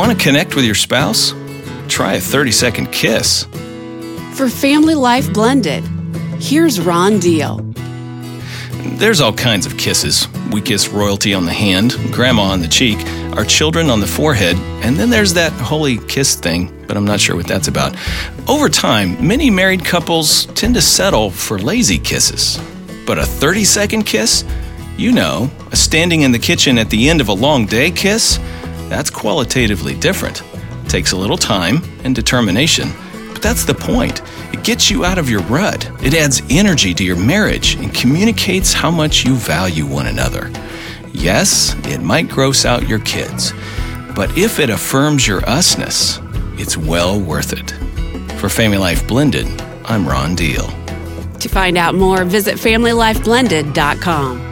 Want to connect with your spouse? Try a 30-second kiss. For Family Life Blended, here's Ron Deal. There's all kinds of kisses. We kiss royalty on the hand, grandma on the cheek, our children on the forehead, and then there's that holy kiss thing, but I'm not sure what that's about. Over time, many married couples tend to settle for lazy kisses. But a 30-second kiss? You know, a standing in the kitchen at the end of a long day kiss? That's qualitatively different. Takes a little time and determination, but that's the point. It gets you out of your rut. It adds energy to your marriage and communicates how much you value one another. Yes, it might gross out your kids, but if it affirms your usness, it's well worth it. For Family Life Blended, I'm Ron Deal. To find out more, visit FamilyLifeBlended.com.